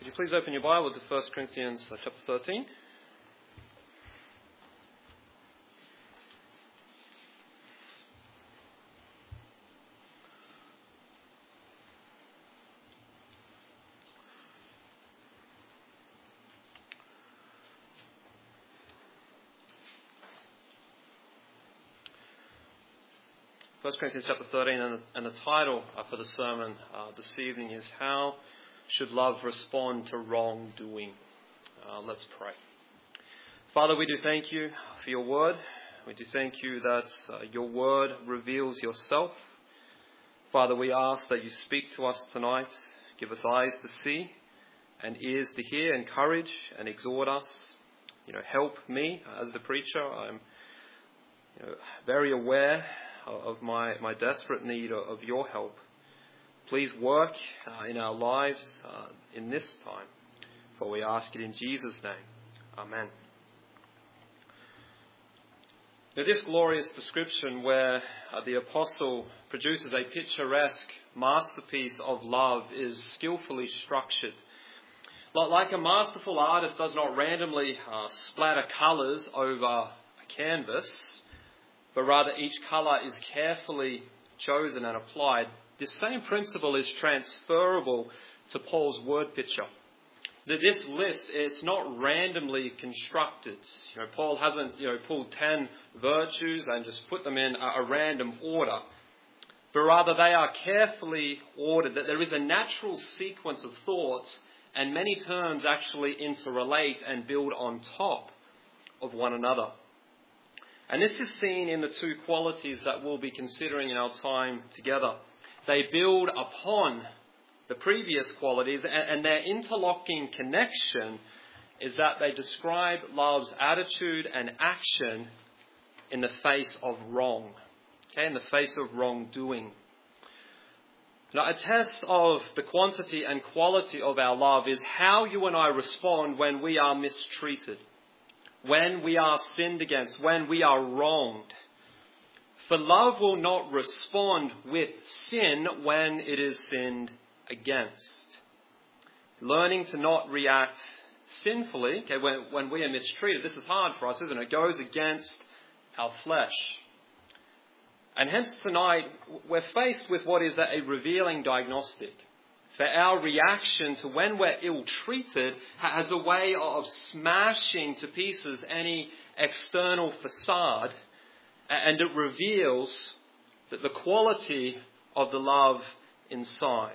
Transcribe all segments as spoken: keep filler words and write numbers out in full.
you please open your Bible to First Corinthians uh, chapter thirteen. First Corinthians chapter thirteen, and the, and the title uh, for the sermon uh, this evening is How Should Love Respond to Wrongdoing? Uh, let's pray. Father, we do thank you for your word. We do thank you that uh, your word reveals yourself. Father, we ask that you speak to us tonight. Give us eyes to see and ears to hear, encourage and exhort us. You know, help me as the preacher. I'm you know, very aware of my, my desperate need of your help. Please work uh, in our lives uh, in this time, for we ask it in Jesus' name. Amen. Now, this glorious description where uh, the apostle produces a picturesque masterpiece of love is skillfully structured. Like a masterful artist does not randomly uh, splatter colours over a canvas, but rather each colour is carefully chosen and applied. This same principle is transferable to Paul's word picture. That this list, it's not randomly constructed. You know, Paul hasn't, you know, pulled ten virtues and just put them in a, a random order, but rather they are carefully ordered. That there is a natural sequence of thoughts, and many terms actually interrelate and build on top of one another. And this is seen in the two qualities that we'll be considering in our time together. They build upon the previous qualities, and their interlocking connection is that they describe love's attitude and action in the face of wrong, okay, in the face of wrongdoing. Now, a test of the quantity and quality of our love is how you and I respond when we are mistreated, when we are sinned against, when we are wronged. For love will not respond with sin when it is sinned against. Learning to not react sinfully, okay, when, when we are mistreated, this is hard for us, isn't it? It goes against our flesh. And hence tonight, we're faced with what is a revealing diagnostic. For our reaction to when we're ill-treated has a way of smashing to pieces any external facade, and it reveals that the quality of the love inside.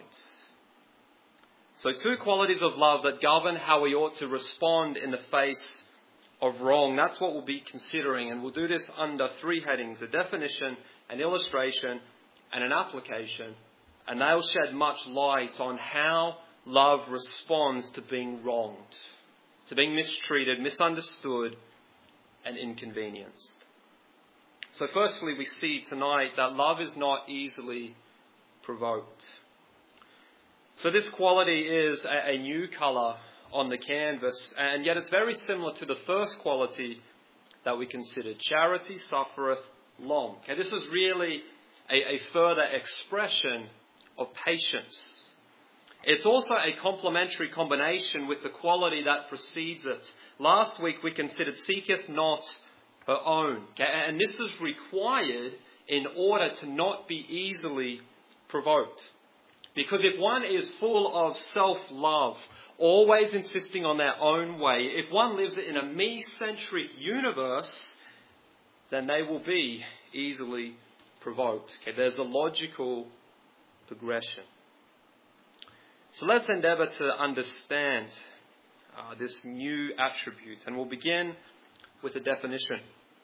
So two qualities of love that govern how we ought to respond in the face of wrong. That's what we'll be considering, and we'll do this under three headings: a definition, an illustration, and an application. And they'll shed much light on how love responds to being wronged, to being mistreated, misunderstood, and inconvenienced. So firstly, we see tonight that love is not easily provoked. So this quality is a, a new colour on the canvas, and yet it's very similar to the first quality that we considered. Charity suffereth long. Okay, this is really a, a further expression of patience. It's also a complementary combination with the quality that precedes it. Last week we considered seeketh not her own. Okay? And this is required in order to not be easily provoked. Because if one is full of self-love, always insisting on their own way, if one lives in a me-centric universe, then they will be easily provoked. Okay? There's a logical progression. So let's endeavour to understand uh, this new attribute, and we'll begin with a definition.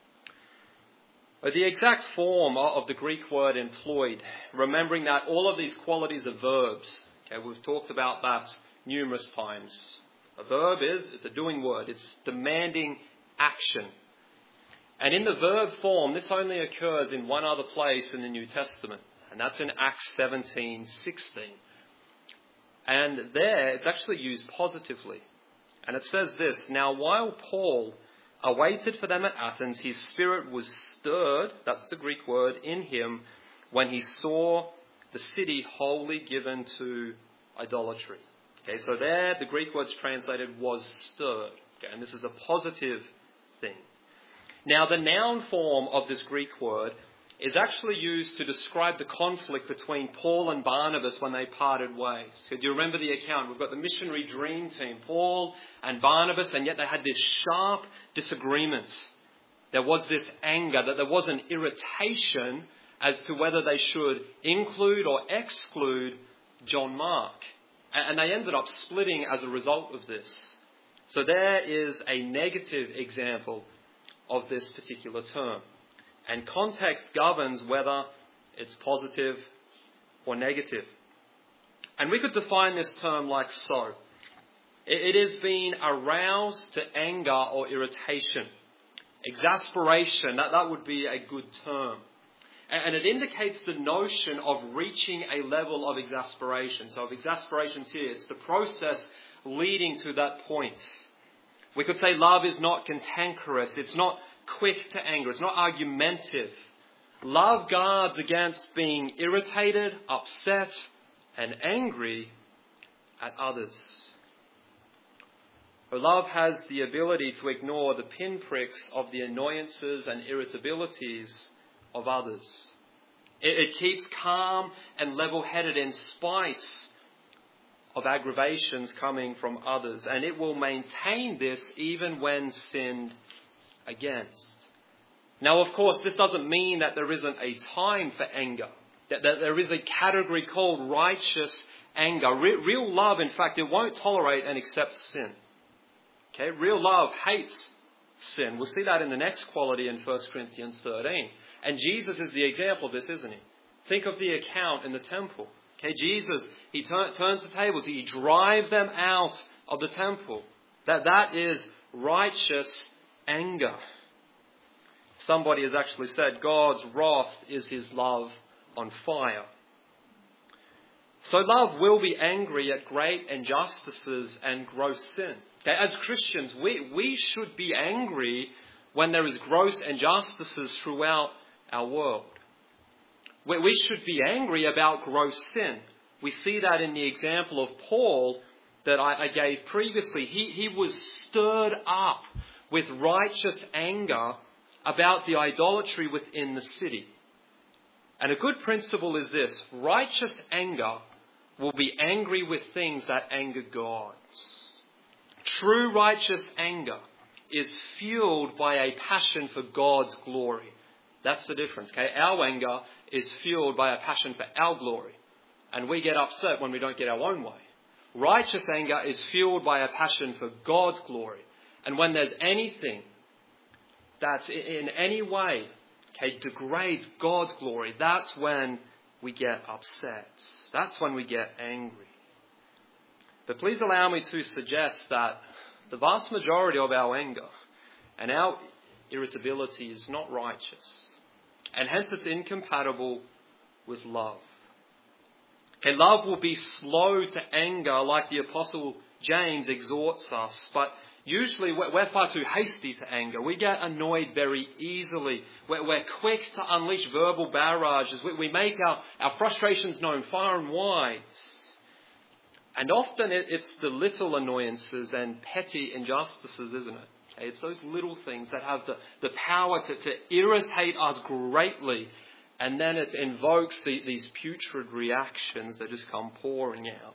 The exact form of the Greek word employed, remembering that all of these qualities are verbs. Okay, we've talked about that numerous times. A verb is it's a doing word. It's demanding action. And in the verb form, this only occurs in one other place in the New Testament, and that's in Acts seventeen sixteen. And there it's actually used positively. And it says this: Now while Paul awaited for them at Athens, his spirit was stirred, that's the Greek word, in him when he saw the city wholly given to idolatry. Okay, so there the Greek word's translated was stirred. Okay, and this is a positive thing. Now the noun form of this Greek word is actually used to describe the conflict between Paul and Barnabas when they parted ways. So do you remember the account? We've got the missionary dream team, Paul and Barnabas, and yet they had this sharp disagreement. There was this anger, that there was an irritation as to whether they should include or exclude John Mark. And they ended up splitting as a result of this. So there is a negative example of this particular term. And context governs whether it's positive or negative. And we could define this term like so. It is being aroused to anger or irritation. Exasperation, that, that would be a good term. And it indicates the notion of reaching a level of exasperation. So if exasperation's here, it's the process leading to that point. We could say love is not cantankerous. It's not quick to anger. It's not argumentative. Love guards against being irritated, upset, and angry at others. Love has the ability to ignore the pinpricks of the annoyances and irritabilities of others. It, it keeps calm and level-headed in spite of aggravations coming from others, and it will maintain this even when sinned against. Now, of course, this doesn't mean that there isn't a time for anger, that, that there is a category called righteous anger. Re- real love, in fact, it won't tolerate and accept sin. Okay, real love hates sin. We'll see that in the next quality in First Corinthians thirteen. And Jesus is the example of this, isn't he? Think of the account in the temple. Okay, Jesus, he tur- turns the tables, he drives them out of the temple. That that is righteous anger. Somebody has actually said God's wrath is his love on fire. So love will be angry at great injustices and gross sin. Okay, as Christians, we, we should be angry when there is gross injustices throughout our world. We, we should be angry about gross sin. We see that in the example of Paul that I, I gave previously. He, he was stirred up with righteous anger about the idolatry within the city. And a good principle is this: righteous anger will be angry with things that anger God. True righteous anger is fueled by a passion for God's glory. That's the difference. Okay, our anger is fueled by a passion for our glory, and we get upset when we don't get our own way. Righteous anger is fueled by a passion for God's glory, and when there's anything that in any way, okay, degrades God's glory, that's when we get upset. That's when we get angry. But please allow me to suggest that the vast majority of our anger and our irritability is not righteous, and hence it's incompatible with love. Okay, love will be slow to anger, like the Apostle James exhorts us, but usually we're far too hasty to anger. We get annoyed very easily. We're, we're quick to unleash verbal barrages. We, we make our, our frustrations known far and wide. And often it, it's the little annoyances and petty injustices, isn't it? Okay, it's those little things that have the, the power to, to irritate us greatly. And then it invokes the, these putrid reactions that just come pouring out.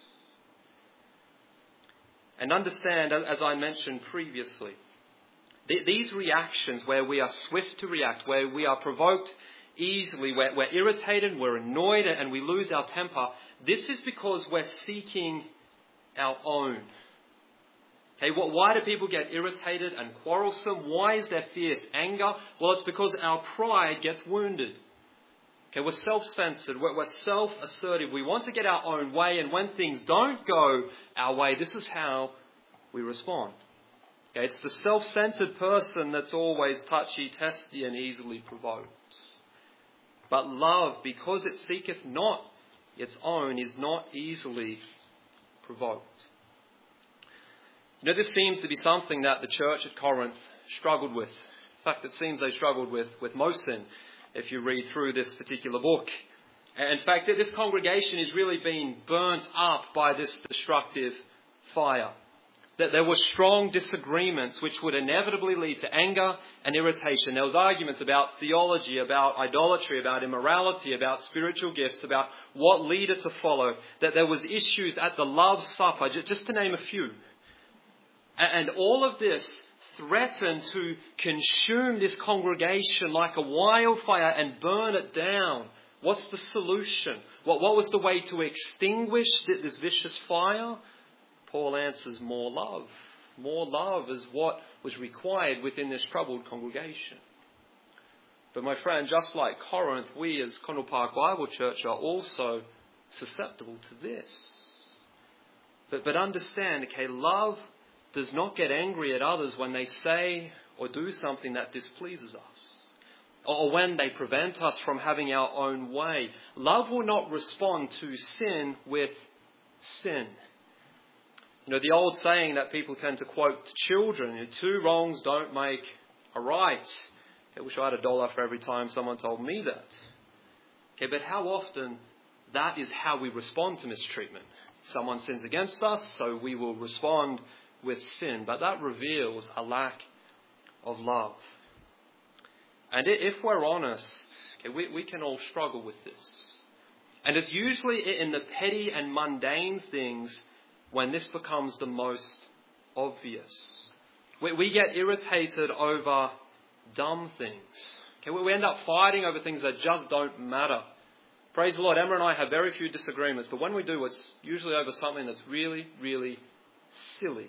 And understand, as I mentioned previously, th- these reactions where we are swift to react, where we are provoked easily, where we're irritated, we're annoyed, and we lose our temper, this is because we're seeking our own. Okay, well, why do people get irritated and quarrelsome? Why is there fierce anger? Well, it's because our pride gets wounded. Okay, we're self-centered, we're, we're self-assertive, we want to get our own way, and when things don't go our way, this is how we respond. Okay, it's the self-centered person that's always touchy-testy and easily provoked. But love, because it seeketh not its own, is not easily provoked. You know, this seems to be something that the church at Corinth struggled with. In fact, it seems they struggled with, with most sin, if you read through this particular book. In fact, this congregation is really being burnt up by this destructive fire. That there were strong disagreements which would inevitably lead to anger and irritation. There was arguments about theology, about idolatry, about immorality, about spiritual gifts, about what leader to follow. That there was issues at the love supper, just to name a few. And all of this threatened to consume this congregation like a wildfire and burn it down. What's the solution? What, what was the way to extinguish this vicious fire? Paul answers, more love. More love is what was required within this troubled congregation. But my friend, just like Corinth, we as Condell Park Bible Church are also susceptible to this. But, but understand, okay, love does not get angry at others when they say or do something that displeases us, or when they prevent us from having our own way. Love will not respond to sin with sin. You know, the old saying that people tend to quote to children, two wrongs don't make a right. I wish I had a dollar for every time someone told me that. Okay, but how often that is how we respond to mistreatment. Someone sins against us, so we will respond with sin. But that reveals a lack of love. And if we're honest, okay, we, we can all struggle with this. And it's usually in the petty and mundane things when this becomes the most obvious. We, we get irritated over dumb things. Okay, we end up fighting over things that just don't matter. Praise the Lord, Emma and I have very few disagreements, but when we do, it's usually over something that's really, really silly.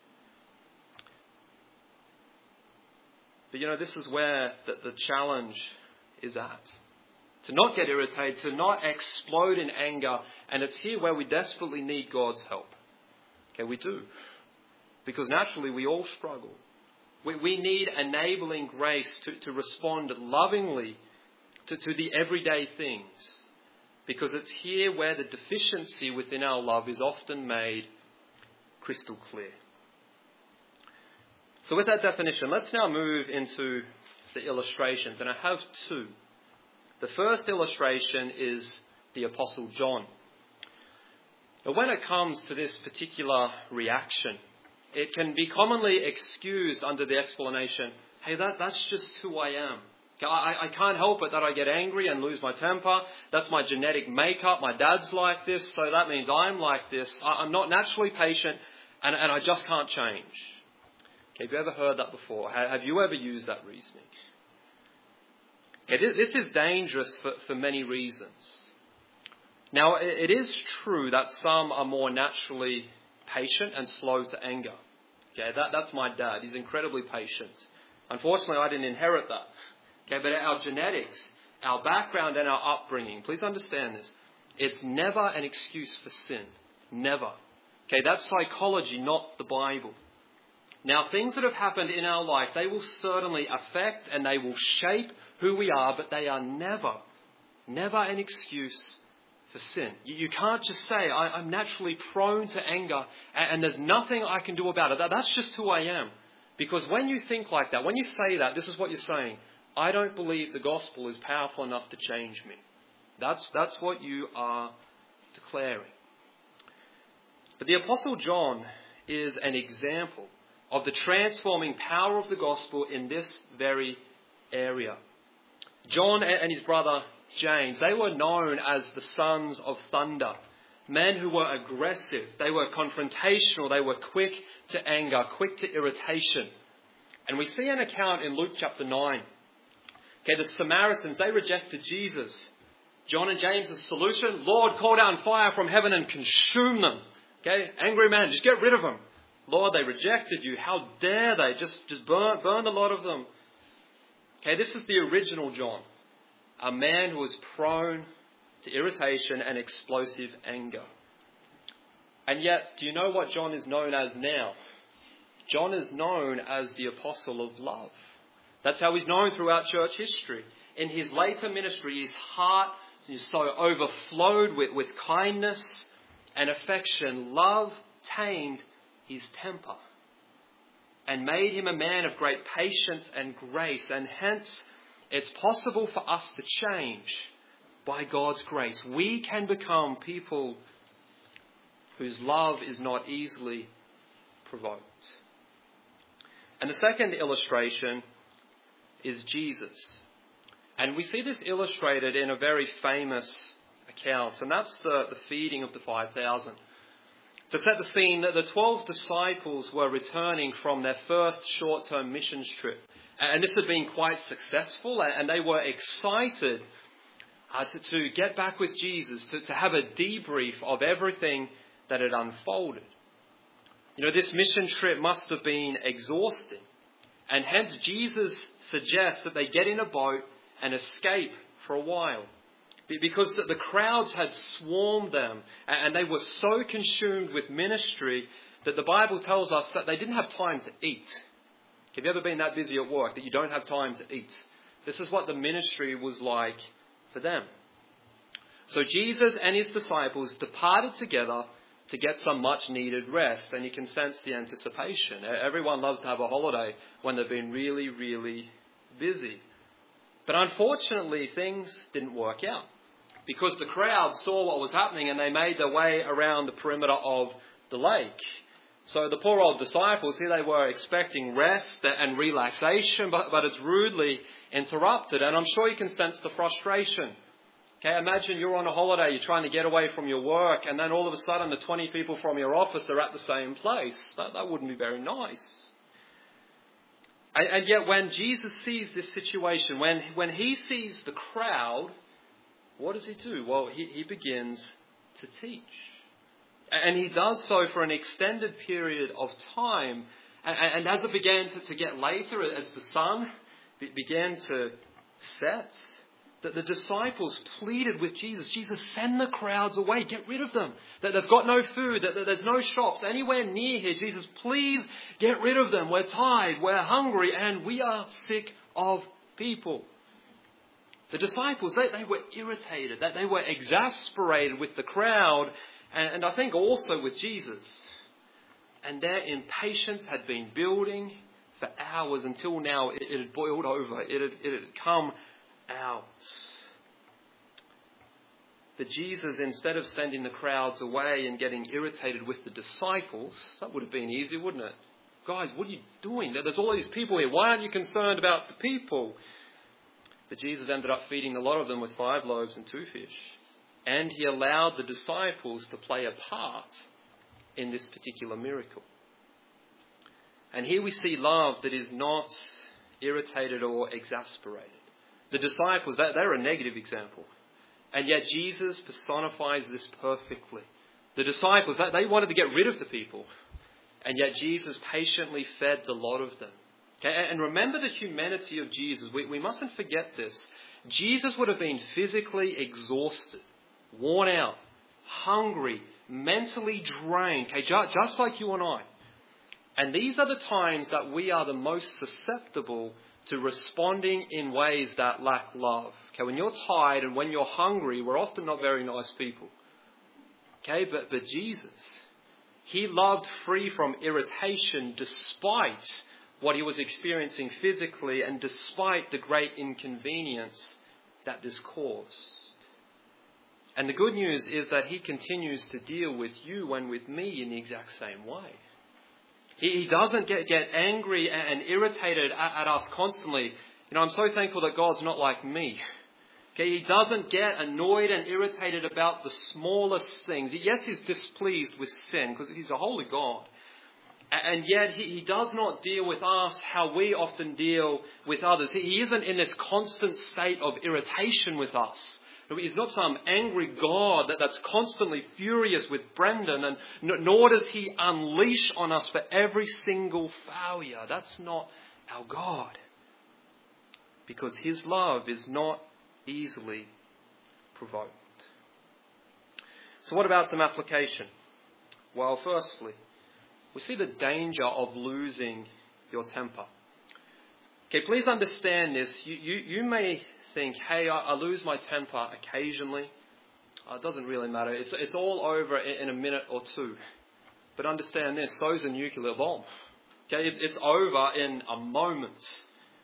But you know, this is where the, the challenge is at. To not get irritated, to not explode in anger, and it's here where we desperately need God's help. Okay, we do. Because naturally we all struggle. We, we need enabling grace to, to respond lovingly to, to the everyday things. Because it's here where the deficiency within our love is often made crystal clear. So with that definition, let's now move into the illustrations. And I have two. The first illustration is the Apostle John. Now, when it comes to this particular reaction, it can be commonly excused under the explanation, hey, that, that's just who I am. I, I can't help it that I get angry and lose my temper. That's my genetic makeup. My dad's like this, so that means I'm like this. I, I'm not naturally patient, and, and I just can't change. Okay, have you ever heard that before? Have you ever used that reasoning? Okay, this, this is dangerous for, for many reasons. Now, it, it is true that some are more naturally patient and slow to anger. Okay, that, that's my dad. He's incredibly patient. Unfortunately, I didn't inherit that. Okay, but our genetics, our background and our upbringing, please understand this, it's never an excuse for sin. Never. Okay, that's psychology, not the Bible. Now, things that have happened in our life, they will certainly affect and they will shape who we are, but they are never, never an excuse for sin. You, you can't just say, I, I'm naturally prone to anger and, and there's nothing I can do about it. That, that's just who I am. Because when you think like that, when you say that, this is what you're saying. I don't believe the gospel is powerful enough to change me. That's, that's what you are declaring. But the Apostle John is an example of the transforming power of the gospel in this very area. John and his brother James, they were known as the sons of thunder. Men who were aggressive, they were confrontational, they were quick to anger, quick to irritation. And we see an account in Luke chapter nine. Okay, the Samaritans, they rejected Jesus. John and James' solution, Lord, call down fire from heaven and consume them. Okay, angry man, just get rid of them. Lord, they rejected you. How dare they? Just, just burn, burn the lot of them. Okay, this is the original John. A man who was prone to irritation and explosive anger. And yet, do you know what John is known as now? John is known as the apostle of love. That's how he's known throughout church history. In his later ministry, his heart is so overflowed with, with kindness and affection. Love tamed his temper and made him a man of great patience and grace. And hence, it's possible for us to change by God's grace, we can become people whose love is not easily provoked. And the second illustration is Jesus. And we see this illustrated in a very famous account, and that's the, the feeding of the five thousand. To set the scene, the twelve disciples were returning from their first short-term missions trip. And this had been quite successful, and they were excited uh, to, to get back with Jesus, to, to have a debrief of everything that had unfolded. You know, this mission trip must have been exhausting. And hence Jesus suggests that they get in a boat and escape for a while. Because the crowds had swarmed them and they were so consumed with ministry that the Bible tells us that they didn't have time to eat. Have you ever been that busy at work that you don't have time to eat? This is what the ministry was like for them. So Jesus and his disciples departed together to get some much needed rest, and you can sense the anticipation. Everyone loves to have a holiday when they've been really, really busy. But unfortunately, things didn't work out because the crowd saw what was happening and they made their way around the perimeter of the lake. So the poor old disciples, here they were expecting rest and relaxation, but, but it's rudely interrupted. And I'm sure you can sense the frustration. Okay, imagine you're on a holiday, you're trying to get away from your work, and then all of a sudden the twenty people from your office are at the same place. That, that wouldn't be very nice. And, and yet when Jesus sees this situation, when, when he sees the crowd, what does he do? Well, he, he begins to teach. And he does so for an extended period of time. And, and as it began to, to get later, as the sun began to set, that the disciples pleaded with Jesus, Jesus, send the crowds away, get rid of them. That they've got no food, that there's no shops anywhere near here. Jesus, please get rid of them. We're tired, we're hungry, and we are sick of people. The disciples, they, they were irritated, that they were exasperated with the crowd, and, and I think also with Jesus. And their impatience had been building for hours until now it, it had boiled over. It had, it had come out. But Jesus, instead of sending the crowds away and getting irritated with the disciples, that would have been easy, wouldn't it? Guys, what are you doing? There's all these people here. Why aren't you concerned about the people? But Jesus ended up feeding a lot of them with five loaves and two fish. And he allowed the disciples to play a part in this particular miracle. And here we see love that is not irritated or exasperated. The disciples, they're a negative example. And yet Jesus personifies this perfectly. The disciples, they wanted to get rid of the people. And yet Jesus patiently fed the lot of them. Okay, and remember the humanity of Jesus. We, we mustn't forget this. Jesus would have been physically exhausted, worn out, hungry, mentally drained, okay, just, just like you and I. And these are the times that we are the most susceptible to responding in ways that lack love. Okay, when you're tired and when you're hungry, we're often not very nice people. Okay, but, but Jesus, he loved free from irritation despite what he was experiencing physically and despite the great inconvenience that this caused. And the good news is that he continues to deal with you and with me in the exact same way. He, he doesn't get, get angry and irritated at, at us constantly. You know, I'm so thankful that God's not like me. Okay, he doesn't get annoyed and irritated about the smallest things. Yes, he's displeased with sin because he's a holy God. And yet he, he does not deal with us how we often deal with others. He, he isn't in this constant state of irritation with us. He's not some angry God that, that's constantly furious with Brendan, and nor does he unleash on us for every single failure. That's not our God. Because his love is not easily provoked. So what about some application? Well, firstly, we see the danger of losing your temper. Okay, please understand this. You, you, you may think, hey, I, I lose my temper occasionally. Uh, it doesn't really matter. It's, it's all over in, in a minute or two. But understand this, so's a nuclear bomb. Okay, it, it's over in a moment.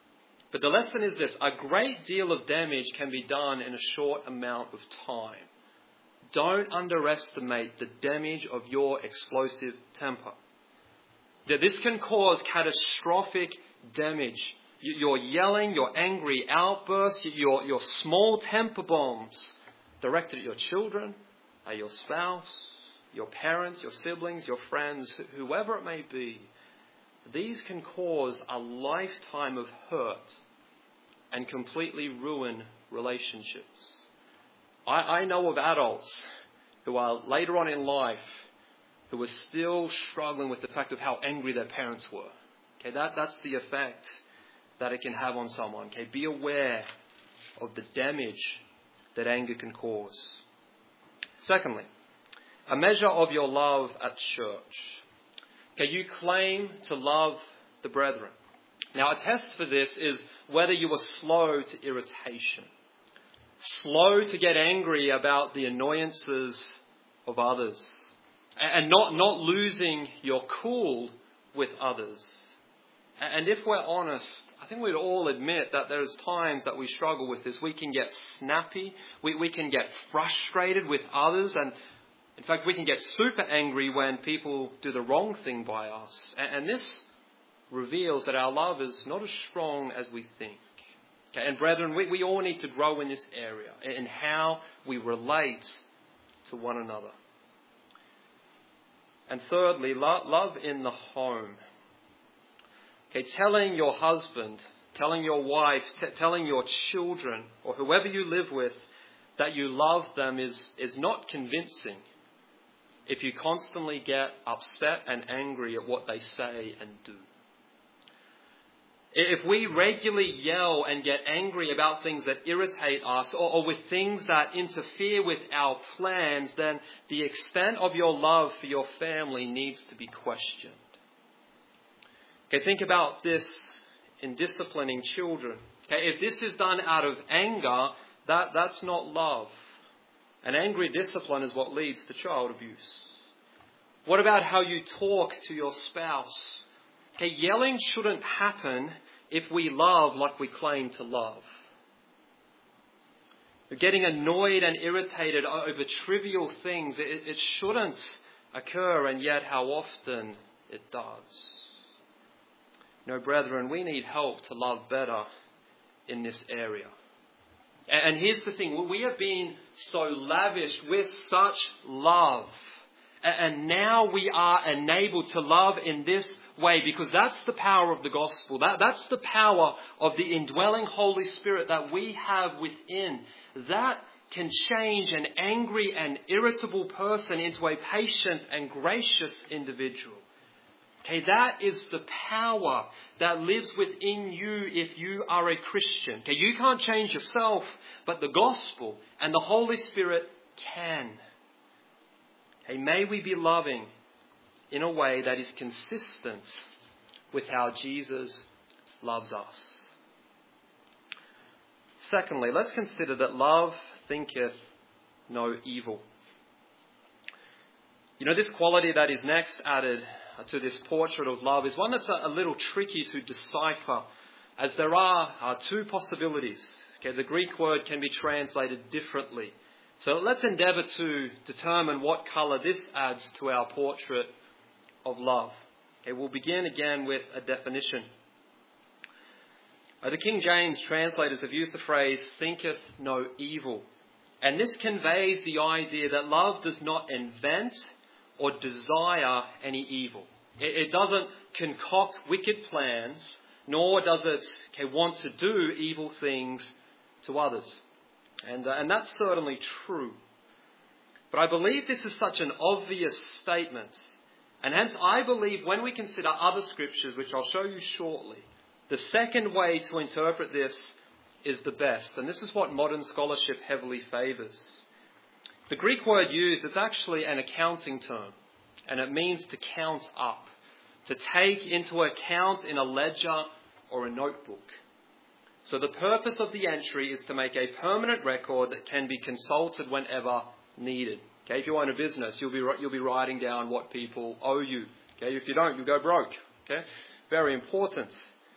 But the lesson is this: a great deal of damage can be done in a short amount of time. Don't underestimate the damage of your explosive temper. That this can cause catastrophic damage. Your yelling, your angry outbursts, your, your small temper bombs directed at your children, at your spouse, your parents, your siblings, your friends, whoever it may be. These can cause a lifetime of hurt and completely ruin relationships. I, I know of adults who are later on in life who are still struggling with the fact of how angry their parents were. Okay, that, that's the effect that it can have on someone. Okay, be aware of the damage that anger can cause. Secondly, a measure of your love at church. Okay, you claim to love the brethren. Now, a test for this is whether you are slow to irritation, slow to get angry about the annoyances of others, and not, not losing your cool with others. And if we're honest, I think we'd all admit that there's times that we struggle with this. We can get snappy, we, we can get frustrated with others, and in fact we can get super angry when people do the wrong thing by us. And, and this reveals that our love is not as strong as we think. Okay, and brethren, we, we all need to grow in this area, in how we relate to one another. And thirdly, lo- love in the home. Okay, telling your husband, telling your wife, t- telling your children, or whoever you live with, that you love them is, is not convincing if you constantly get upset and angry at what they say and do. If we regularly yell and get angry about things that irritate us, or, or with things that interfere with our plans, then the extent of your love for your family needs to be questioned. Okay, think about this in disciplining children. Okay, if this is done out of anger, that, that's not love. And angry discipline is what leads to child abuse. What about how you talk to your spouse? Okay, yelling shouldn't happen if we love like we claim to love. Getting annoyed and irritated over trivial things, it, it shouldn't occur, and yet how often it does. No, brethren, we need help to love better in this area. And here's the thing, we have been so lavished with such love. And now we are enabled to love in this way because that's the power of the gospel. That, that's the power of the indwelling Holy Spirit that we have within. That can change an angry and irritable person into a patient and gracious individual. Okay, that is the power that lives within you if you are a Christian. Okay, you can't change yourself, but the gospel and the Holy Spirit can. Okay, may we be loving in a way that is consistent with how Jesus loves us. Secondly, let's consider that love thinketh no evil. You know, this quality that is next added to this portrait of love is one that's a, a little tricky to decipher, as there are uh, two possibilities. Okay, the Greek word can be translated differently. So let's endeavour to determine what colour this adds to our portrait of love. Okay, we'll begin again with a definition. Uh, the King James translators have used the phrase, thinketh no evil. And this conveys the idea that love does not invent or desire any evil. It, it doesn't concoct wicked plans, nor does it okay, want to do evil things to others. And, uh, and that's certainly true. But I believe this is such an obvious statement. And hence I believe when we consider other scriptures, which I'll show you shortly, the second way to interpret this is the best. And this is what modern scholarship heavily favours. The Greek word used is actually an accounting term, and it means to count up, to take into account in a ledger or a notebook. So the purpose of the entry is to make a permanent record that can be consulted whenever needed. Okay, if you own a business, you'll be you'll be writing down what people owe you. Okay, if you don't, you go broke. Okay, very important.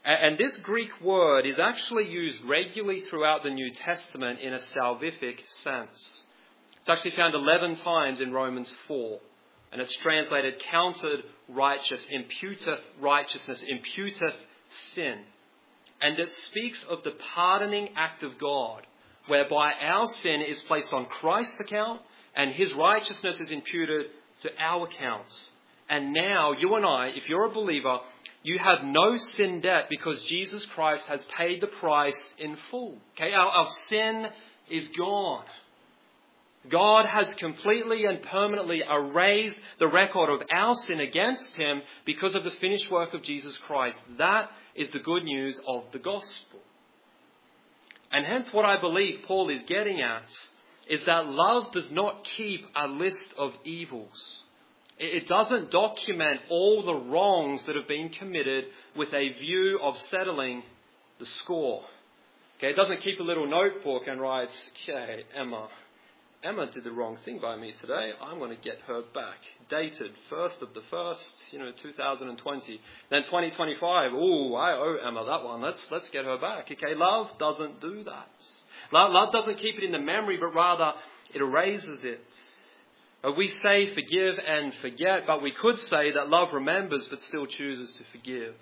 And this Greek word is actually used regularly throughout the New Testament in a salvific sense. It's actually found eleven times in Romans four. And it's translated counted righteous, imputeth righteousness, imputeth sin. And it speaks of the pardoning act of God, whereby our sin is placed on Christ's account and his righteousness is imputed to our accounts. And now you and I, if you're a believer, you have no sin debt because Jesus Christ has paid the price in full. Okay, our, our sin is gone. God has completely and permanently erased the record of our sin against him because of the finished work of Jesus Christ. That is the good news of the gospel. And hence what I believe Paul is getting at is that love does not keep a list of evils. It doesn't document all the wrongs that have been committed with a view of settling the score. Okay, it doesn't keep a little notebook and writes, okay, Emma, Emma did the wrong thing by me today. I'm going to get her back. Dated first of the first, you know, two thousand twenty. Then twenty twenty-five. Ooh, I owe Emma that one. Let's let's get her back. Okay, love doesn't do that. Love, love doesn't keep it in the memory, but rather it erases it. We say forgive and forget, but we could say that love remembers but still chooses to forgive.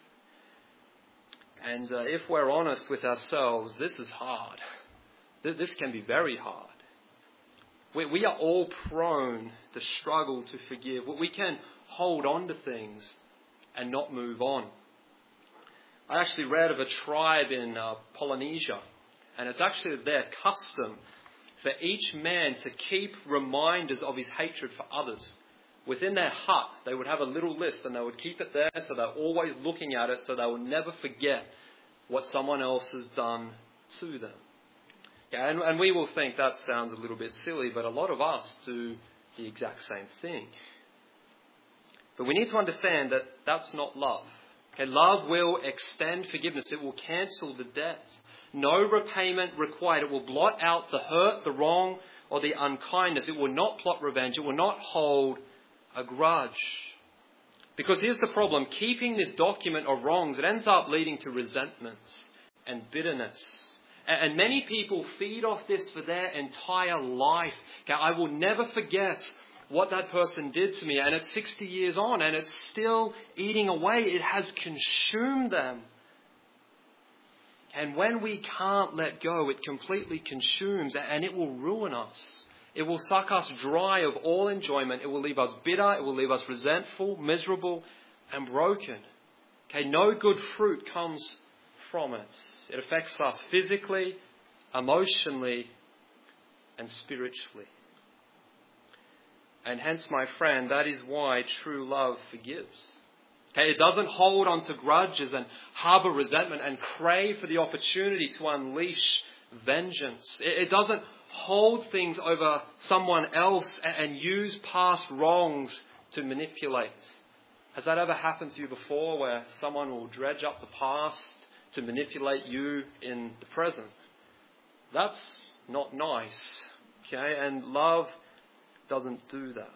And uh, if we're honest with ourselves, this is hard. This can be very hard. We, we are all prone to struggle to forgive. We can hold on to things and not move on. I actually read of a tribe in uh, Polynesia, and it's actually their custom for each man to keep reminders of his hatred for others. Within their hut, they would have a little list and they would keep it there so they're always looking at it so they will never forget what someone else has done to them. Yeah, and, and we will think that sounds a little bit silly, but a lot of us do the exact same thing. But we need to understand that that's not love. Okay, love will extend forgiveness. It will cancel the debt. No repayment required. It will blot out the hurt, the wrong, or the unkindness. It will not plot revenge. It will not hold a grudge. Because here's the problem. Keeping this document of wrongs, it ends up leading to resentments and bitterness. And many people feed off this for their entire life. Okay, I will never forget what that person did to me. And it's sixty years on and it's still eating away. It has consumed them. And when we can't let go, it completely consumes and it will ruin us. It will suck us dry of all enjoyment. It will leave us bitter. It will leave us resentful, miserable, and broken. Okay, no good fruit comes from it. It affects us physically, emotionally, and spiritually. And hence, my friend, that is why true love forgives. Okay, it doesn't hold on to grudges and harbour resentment and crave for the opportunity to unleash vengeance. It, it doesn't hold things over someone else and, and use past wrongs to manipulate. Has that ever happened to you before, where someone will dredge up the past to manipulate you in the present? That's not nice. Okay, and love doesn't do that.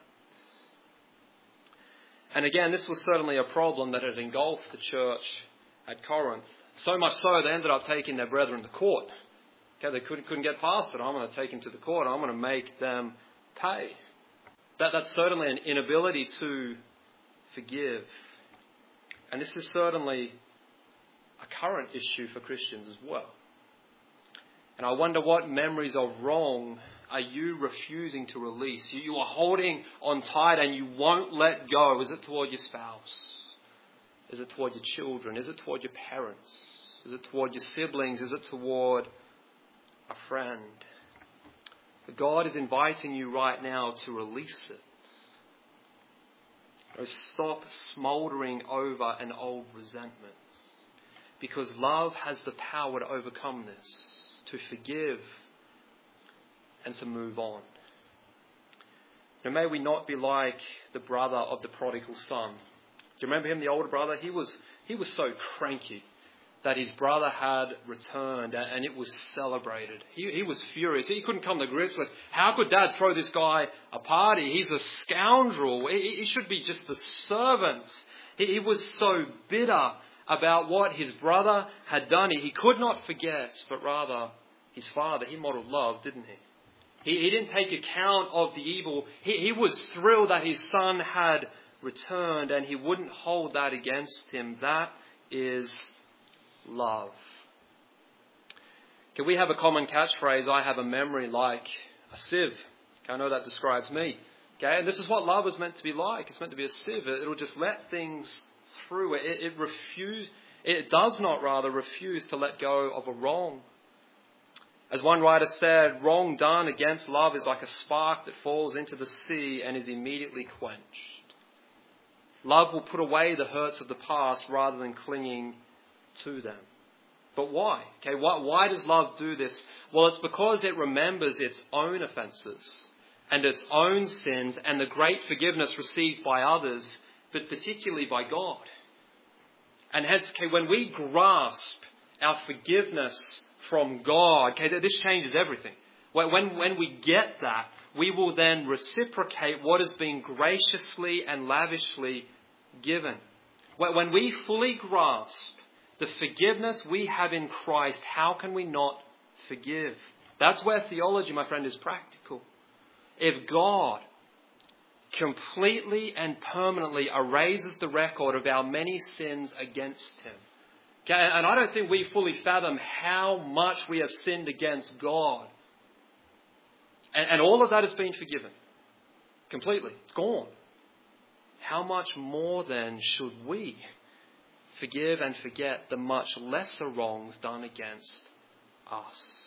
And again, this was certainly a problem that had engulfed the church at Corinth. So much so, they ended up taking their brethren to court. Okay, they couldn't, couldn't get past it. I'm going to take them to the court. I'm going to make them pay. That, that's certainly an inability to forgive. And this is certainly a current issue for Christians as well. And I wonder what memories of wrong are you refusing to release? You, you are holding on tight and you won't let go. Is it toward your spouse? Is it toward your children? Is it toward your parents? Is it toward your siblings? Is it toward a friend? But God is inviting you right now to release it. Or stop smouldering over an old resentment. Because love has the power to overcome this, to forgive and to move on. Now, may we not be like the brother of the prodigal son. Do you remember him, the older brother? He was he was so cranky that his brother had returned and it was celebrated. He, he was furious. He couldn't come to grips with, how could Dad throw this guy a party? He's a scoundrel. He, he should be just the servant. He, he was so bitter about what his brother had done. He could not forget, but rather his father. He modeled love, didn't he? He, he didn't take account of the evil. He, he was thrilled that his son had returned, and he wouldn't hold that against him. That is love. Can we have a common catchphrase? I have a memory like a sieve. Okay, I know that describes me. Okay, and this is what love is meant to be like. It's meant to be a sieve. It, it'll just let things through. It, it refuse. It does not rather refuse to let go of a wrong. As one writer said, wrong done against love is like a spark that falls into the sea and is immediately quenched. Love will put away the hurts of the past rather than clinging to them. But why? Okay, why, why does love do this? Well, it's because it remembers its own offences and its own sins and the great forgiveness received by others, but particularly by God. And hence, okay, when we grasp our forgiveness from God, okay, this changes everything. When, when we get that, we will then reciprocate what has been graciously and lavishly given. When we fully grasp the forgiveness we have in Christ, how can we not forgive? That's where theology, my friend, is practical. If God completely and permanently erases the record of our many sins against him, okay, and I don't think we fully fathom how much we have sinned against God, and, and all of that has been forgiven completely. It's gone. How much more then should we forgive and forget the much lesser wrongs done against us?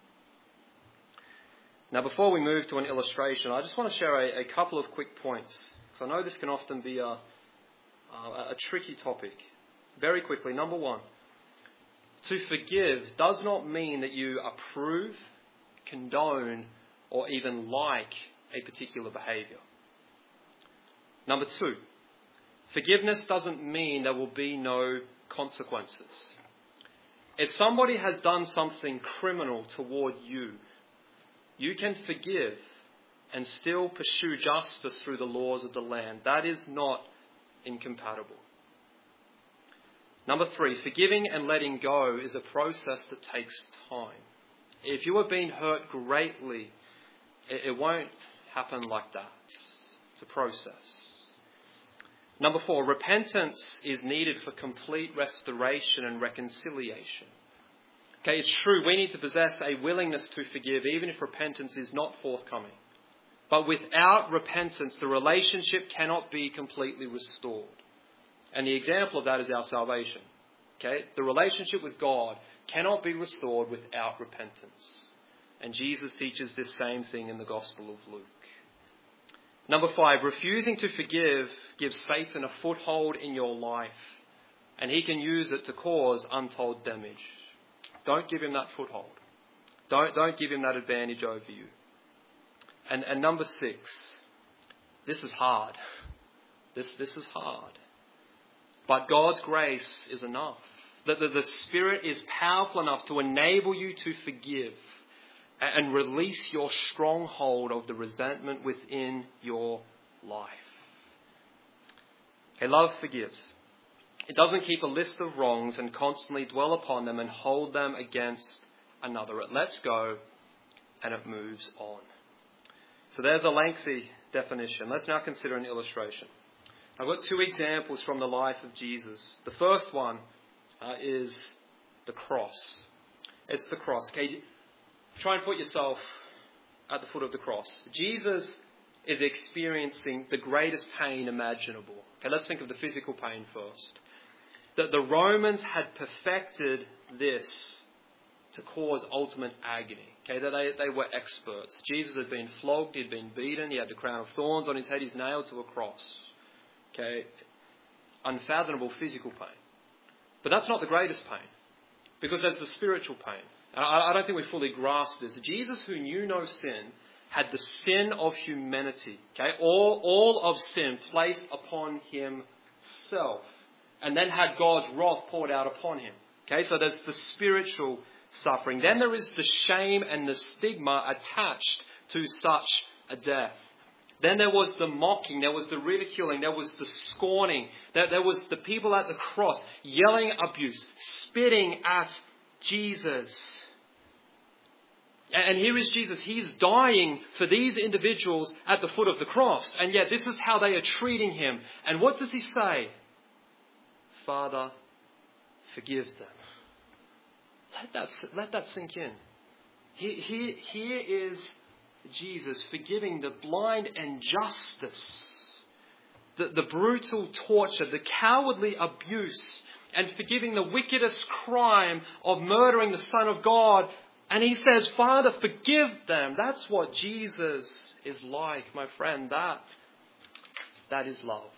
Now, before we move to an illustration, I just want to share a, a couple of quick points, because I know this can often be a, a, a tricky topic. Very quickly, number one, to forgive does not mean that you approve, condone, or even like a particular behaviour. Number two, forgiveness doesn't mean there will be no consequences. If somebody has done something criminal toward you, you can forgive and still pursue justice through the laws of the land. That is not incompatible. Number three, forgiving and letting go is a process that takes time. If you are being hurt greatly, it, it won't happen like that. It's a process. Number four, repentance is needed for complete restoration and reconciliation. Okay, it's true, we need to possess a willingness to forgive even if repentance is not forthcoming. But without repentance, the relationship cannot be completely restored. And the example of that is our salvation. Okay, the relationship with God cannot be restored without repentance. And Jesus teaches this same thing in the Gospel of Luke. Number five, refusing to forgive gives Satan a foothold in your life, and he can use it to cause untold damage. Don't give him that foothold. Don't, don't give him that advantage over you. And, and number six, this is hard. This, this is hard. But God's grace is enough. That the, the Spirit is powerful enough to enable you to forgive and release your stronghold of the resentment within your life. Okay, love forgives. It doesn't keep a list of wrongs and constantly dwell upon them and hold them against another. It lets go and it moves on. So there's a lengthy definition. Let's now consider an illustration. I've got two examples from the life of Jesus. The first one uh, is the cross. It's the cross. Okay, try and put yourself at the foot of the cross. Jesus is experiencing the greatest pain imaginable. Okay, let's think of the physical pain first. That the Romans had perfected this to cause ultimate agony. Okay, that they, they were experts. Jesus had been flogged, he'd been beaten, he had the crown of thorns on his head, he's nailed to a cross. Okay, unfathomable physical pain. But that's not the greatest pain, because there's the spiritual pain. And I, I don't think we fully grasp this. Jesus, who knew no sin, had the sin of humanity. Okay, all, all of sin placed upon himself, and then had God's wrath poured out upon him. Okay, so there's the spiritual suffering. Then there is the shame and the stigma attached to such a death. Then there was the mocking, there was the ridiculing, there was the scorning, there, there was the people at the cross yelling abuse, spitting at Jesus. And here is Jesus. He's dying for these individuals at the foot of the cross. And yet this is how they are treating him. And what does he say? Father, forgive them. Let that, let that sink in. Here, here, here is Jesus forgiving the blind injustice, the, the brutal torture, the cowardly abuse, and forgiving the wickedest crime of murdering the Son of God. And he says, Father, forgive them. That's what Jesus is like, my friend. That, that is love.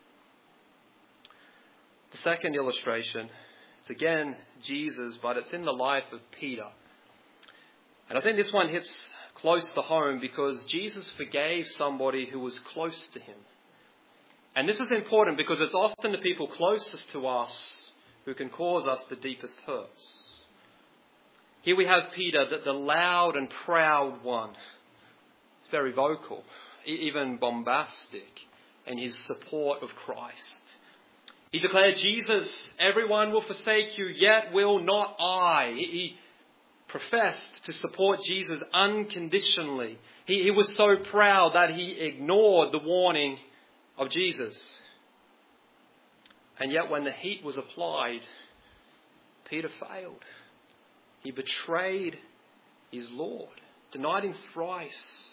The second illustration, it's again Jesus, but it's in the life of Peter. And I think this one hits close to home because Jesus forgave somebody who was close to him. And this is important because it's often the people closest to us who can cause us the deepest hurts. Here we have Peter, the, the loud and proud one. He's very vocal, even bombastic in his support of Christ. He declared, Jesus, everyone will forsake you, yet will not I. He, he professed to support Jesus unconditionally. He, he was so proud that he ignored the warning of Jesus. And yet when the heat was applied, Peter failed. He betrayed his Lord, denied him thrice.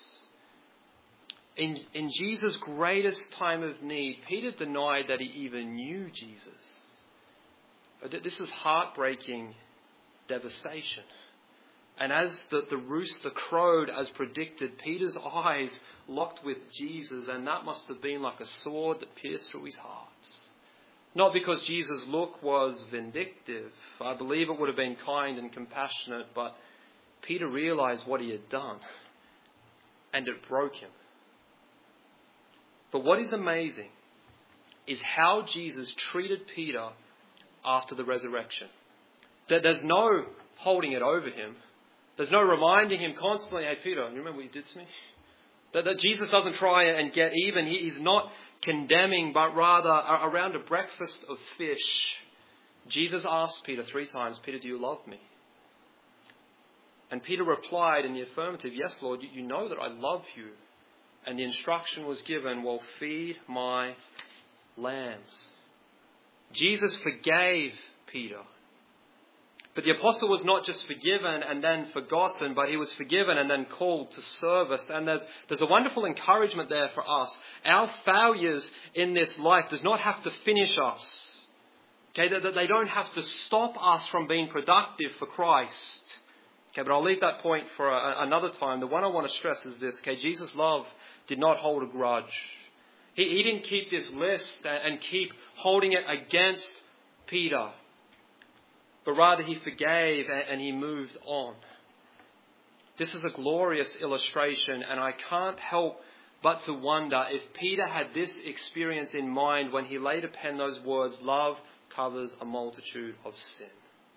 In, in Jesus' greatest time of need, Peter denied that he even knew Jesus. This is heartbreaking devastation. And as the, the rooster crowed as predicted, Peter's eyes locked with Jesus, and that must have been like a sword that pierced through his heart. Not because Jesus' look was vindictive. I believe it would have been kind and compassionate, but Peter realized what he had done, and it broke him. But what is amazing is how Jesus treated Peter after the resurrection. That there's no holding it over him. There's no reminding him constantly, hey Peter, you remember what you did to me? That, that Jesus doesn't try and get even. He, he's not condemning, but rather around a breakfast of fish, Jesus asked Peter three times, Peter, do you love me? And Peter replied in the affirmative, yes, Lord, you, you know that I love you. And the instruction was given, well, feed my lambs. Jesus forgave Peter. But the apostle was not just forgiven and then forgotten, but he was forgiven and then called to service. And there's, there's a wonderful encouragement there for us. Our failures in this life does not have to finish us. Okay, that they don't have to stop us from being productive for Christ. Okay, but I'll leave that point for a, another time. The one I want to stress is this. Okay, Jesus' love did not hold a grudge. He, he didn't keep this list and, and keep holding it against Peter. But rather he forgave and, and he moved on. This is a glorious illustration, and I can't help but to wonder if Peter had this experience in mind when he later penned those words, love covers a multitude of sin.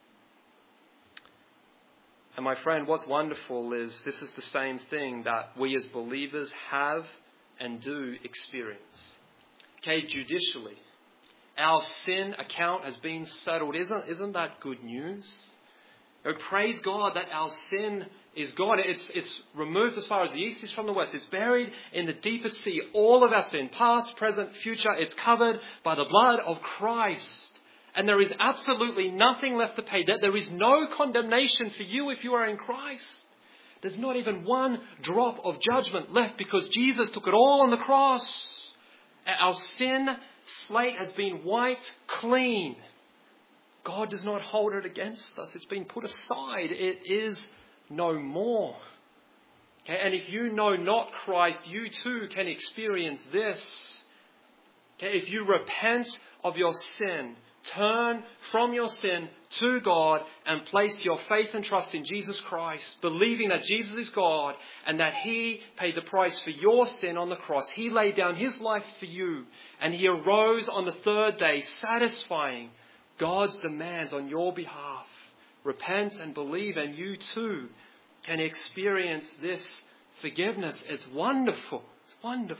And my friend, what's wonderful is this is the same thing that we as believers have and do experience. Okay, judicially, our sin account has been settled. Isn't, isn't that good news? Oh, praise God that our sin is gone. It's, it's removed as far as the east is from the west. It's buried in the deepest sea. All of our sin, past, present, future, it's covered by the blood of Christ. And there is absolutely nothing left to pay. There is no condemnation for you if you are in Christ. There's not even one drop of judgment left because Jesus took it all on the cross. Our sin slate has been wiped clean. God does not hold it against us. It's been put aside. It is no more. Okay, and if you know not Christ, you too can experience this. Okay, if you repent of your sin, turn from your sin to God and place your faith and trust in Jesus Christ, believing that Jesus is God and that He paid the price for your sin on the cross. He laid down His life for you and He arose on the third day, satisfying God's demands on your behalf. Repent and believe, and you too can experience this forgiveness. It's wonderful. It's wonderful.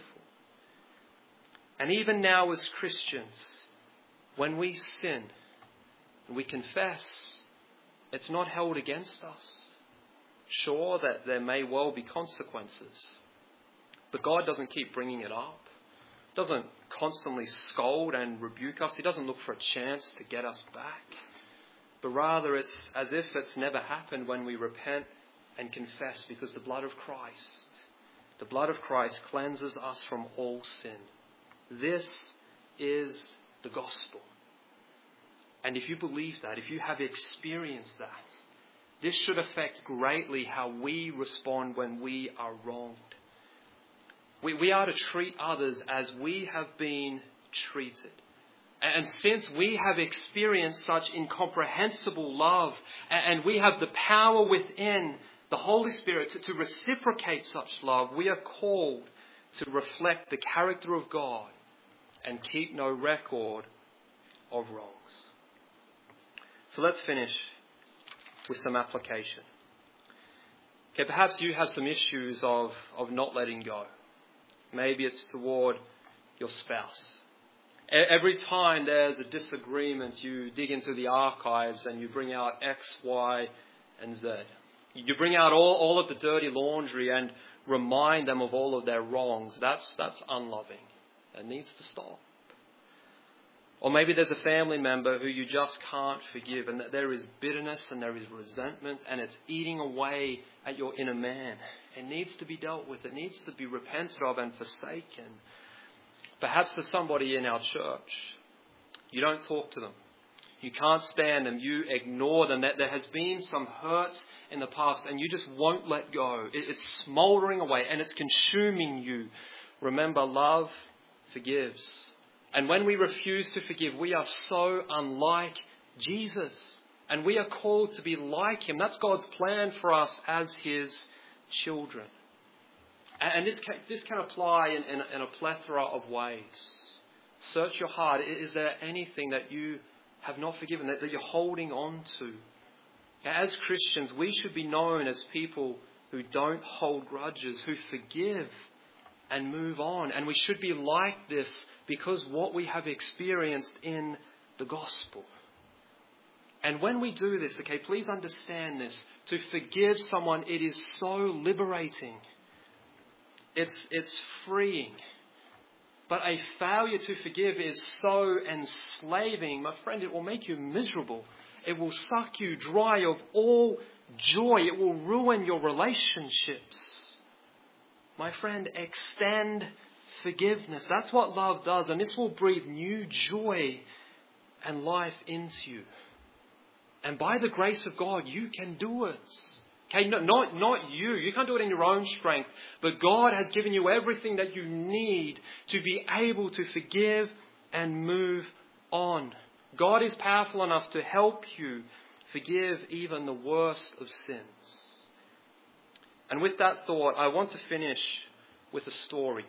And even now as Christians, when we sin and we confess, it's not held against us. Sure that there may well be consequences, but God doesn't keep bringing it up. Doesn't constantly scold and rebuke us. He doesn't look for a chance to get us back. But rather it's as if it's never happened when we repent and confess, because the blood of Christ, the blood of Christ cleanses us from all sin. This is the gospel. And if you believe that, if you have experienced that, this should affect greatly how we respond when we are wronged. We, we are to treat others as we have been treated. And since we have experienced such incomprehensible love, and we have the power within the Holy Spirit to, to reciprocate such love, we are called to reflect the character of God and keep no record of wrongs. So let's finish with some application. Okay, perhaps you have some issues of, of not letting go. Maybe it's toward your spouse. Every time there's a disagreement, you dig into the archives and you bring out X, Y, and Z. You bring out all, all of the dirty laundry and remind them of all of their wrongs. That's, that's unloving. It needs to stop. Or maybe there's a family member who you just can't forgive, and that there is bitterness and there is resentment, and it's eating away at your inner man. It needs to be dealt with. It needs to be repented of and forsaken. Perhaps there's somebody in our church. You don't talk to them. You can't stand them. You ignore them. That there has been some hurts in the past and you just won't let go. It's smouldering away and it's consuming you. Remember, love forgives. And when we refuse to forgive, we are so unlike Jesus. And we are called to be like him. That's God's plan for us as his children. And this can, this can apply in, in, in a plethora of ways. Search your heart. Is there anything that you have not forgiven, that, that you're holding on to? As Christians, we should be known as people who don't hold grudges, who forgive and move on. And we should be like this because what we have experienced in the gospel. And when we do this, okay, please understand this. To forgive someone, it is so liberating. It's, it's freeing. But a failure to forgive is so enslaving. My friend, it will make you miserable. It will suck you dry of all joy. It will ruin your relationships. My friend, extend forgiveness. That's what love does. And this will breathe new joy and life into you. And by the grace of God, you can do it. Okay, no, not, not you. You can't do it in your own strength. But God has given you everything that you need to be able to forgive and move on. God is powerful enough to help you forgive even the worst of sins. And with that thought, I want to finish with a story.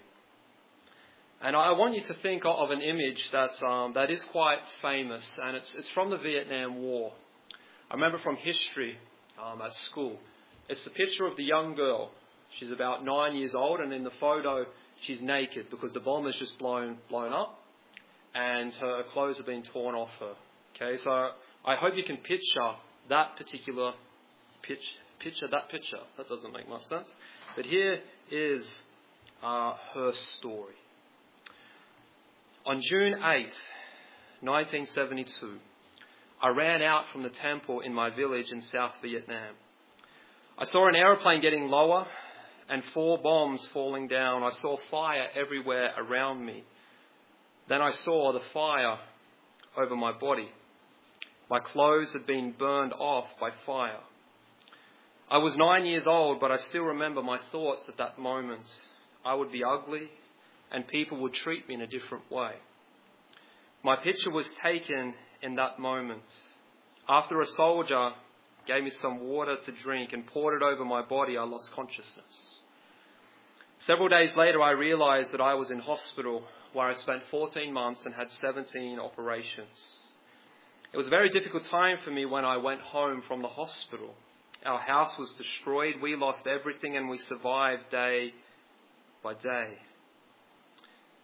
And I want you to think of an image that's, um, that is quite famous. And it's, it's from the Vietnam War. I remember from history um, at school. It's the picture of the young girl. She's about nine years old, and in the photo, she's naked because the bomb has just blown blown up, and her clothes have been torn off her. Okay, so I hope you can picture that particular pitch, picture that picture. That doesn't make much sense, but here is uh, her story. On June eighth, nineteen seventy-two. I ran out from the temple in my village in South Vietnam. I saw an aeroplane getting lower and four bombs falling down. I saw fire everywhere around me. Then I saw the fire over my body. My clothes had been burned off by fire. I was nine years old, but I still remember my thoughts at that moment. I would be ugly and people would treat me in a different way. My picture was taken in that moment. After a soldier gave me some water to drink and poured it over my body, I lost consciousness. Several days later, I realized that I was in hospital where I spent fourteen months and had seventeen operations. It was a very difficult time for me when I went home from the hospital. Our house was destroyed. We lost everything and we survived day by day.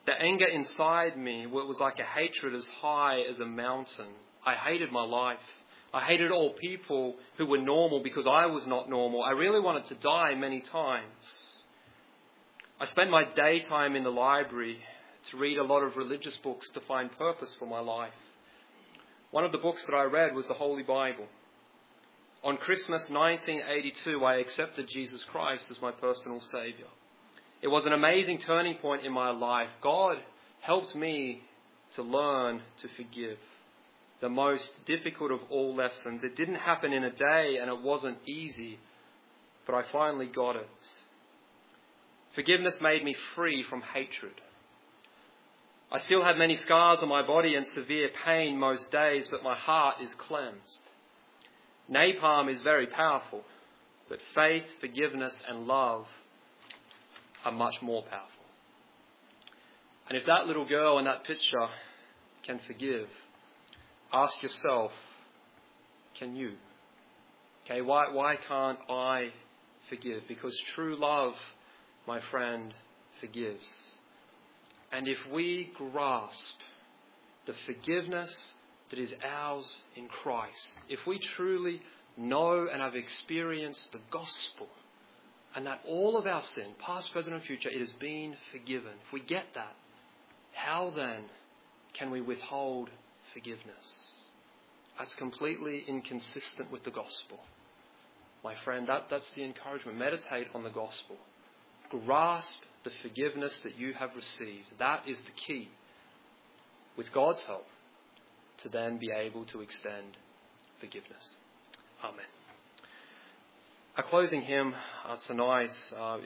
The anger inside me was like a hatred as high as a mountain. I hated my life. I hated all people who were normal because I was not normal. I really wanted to die many times. I spent my daytime in the library to read a lot of religious books to find purpose for my life. One of the books that I read was the Holy Bible. On Christmas nineteen eighty-two, I accepted Jesus Christ as my personal Saviour. It was an amazing turning point in my life. God helped me to learn to forgive. The most difficult of all lessons. It didn't happen in a day and it wasn't easy, but I finally got it. Forgiveness made me free from hatred. I still have many scars on my body and severe pain most days, but my heart is cleansed. Napalm is very powerful, but faith, forgiveness and love are much more powerful. And if that little girl in that picture can forgive, ask yourself, can you? Okay, why, why can't I forgive? Because true love, my friend, forgives. And if we grasp the forgiveness that is ours in Christ, if we truly know and have experienced the gospel, and that all of our sin, past, present and future, it has been forgiven. If we get that, how then can we withhold forgiveness? That's completely inconsistent with the gospel. My friend, that, that's the encouragement. Meditate on the gospel. Grasp the forgiveness that you have received. That is the key, with God's help, to then be able to extend forgiveness. Amen. Our closing hymn uh, tonight uh,